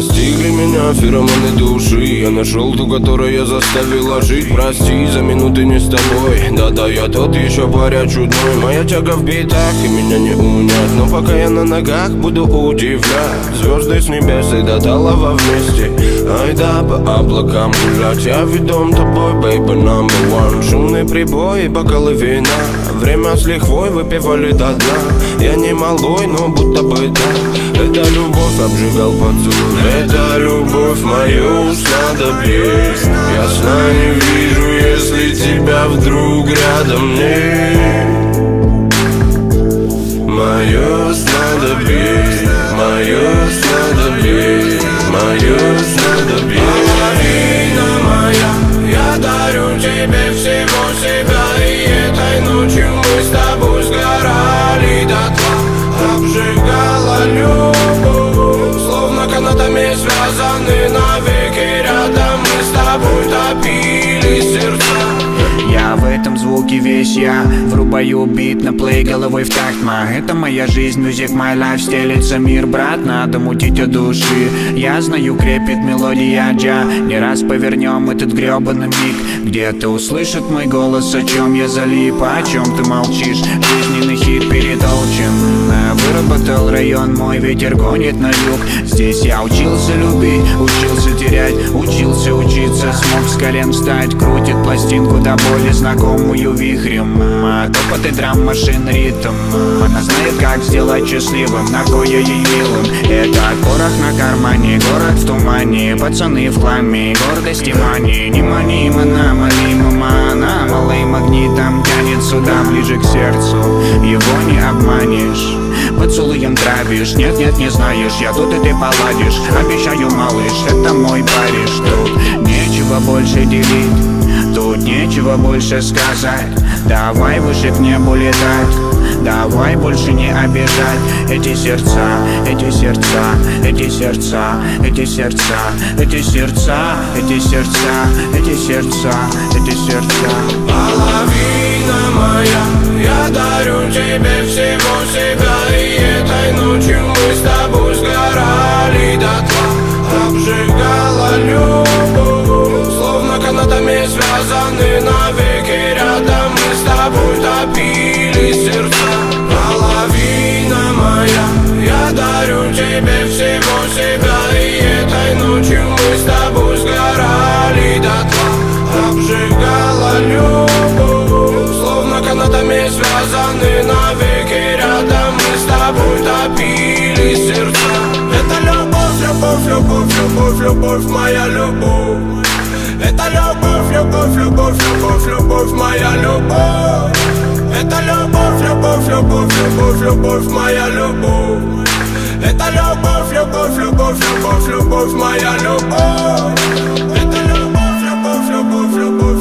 настигли меня феромоны души. Я нашел ту, которую я заставила жить. Прости за минуты не с тобой. Да-да, я тот еще паря чудной. Моя тяга в битах и меня не унять. Но пока я на ногах, буду удивлять. Звезды с небес и до талого вместе. Ай да, по облакам гулять. Я ведом тобой, baby number one. Шумные прибои, бокалы вина. Время с лихвой выпивали до дна. Я не малой, но будто бы да. Это любовь обжигал поцелуй. Это любовь мою снадобье. Я сна не вижу, если тебя вдруг рядом нет. Мое снадобье, мое снадобье, мое снадобье. Половина моя, я дарю тебе всего себя. И этой ночью мы с тобой сгорали дотла. Обжигала любовь, словно канатами связаны навеки рядом. Мы с тобой топили сердца. Я в этом звуке весь я. Врубаю бит на плей головой в такт. Это моя жизнь, music my life. Стелится мир, брат, надо мутить от души. Я знаю, крепит мелодия джа. Не раз повернем этот гребаный миг. Где-то услышит мой голос, о чем я залип. О чем ты молчишь? Жизненный хит перетолчен. Выработал район мой, ветер гонит на юг. Здесь я учился любить, учился терять, учился учиться. Смог с колен встать, крутит пластинку до боли знакомую вихрем. Топот и драм машин ритм. Она знает, как сделать счастливым, на кое ей милым. Это порох на кармане, город в тумане. Пацаны в хламе, гордость и мани. Не мани, мана, мали, мама. Она малой магнитом тянет сюда, ближе к сердцу. Его не обманешь, поцелуем травишь. Нет, нет, не знаешь, я тут и ты поладишь. Обещаю, малыш, это мой Париж. Тут нечего больше делить, тут нечего больше сказать. Давай выше к небу летать, давай больше не обижать. Эти сердца, эти сердца, эти сердца, эти сердца, эти сердца, эти сердца, эти сердца, эти сердца. Половина моя, я дарю тебе всего себя. И этой ночью мы с тобой сгорали дотла. Обжигала любовь, словно канатами связаны навеки рядом. Мы с тобой топили сердца. Половина моя, я дарю тебе всего себя. И этой ночью мы с тобой сгорали дотла. Обжигала любовь, словно канатами связаны навеки рядом. Мы с тобой топили сердца. Это любовь, любовь, любовь, любовь, любовь, моя любовь. Это любовь, любовь, любовь, любовь, любовь, моя любовь. Это любовь, любовь, любовь, любовь, любовь, моя любовь. Это любовь, любовь, любовь, любовь, любовь, моя любовь. Это любовь, любовь, любовь, любовь.